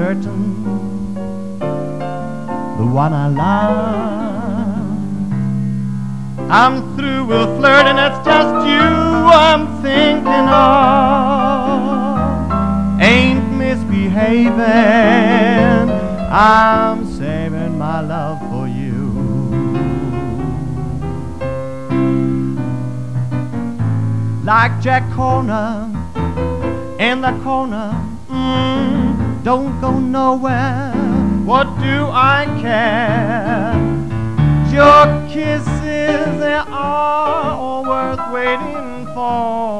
certain the one I love. I'm through with flirting, it's just you I'm thinking of. Ain't misbehaving, I'm saving my love for you. Like Jack Corner in the corner, don't go nowhere, what do I care? Your kisses, they are all worth waiting for.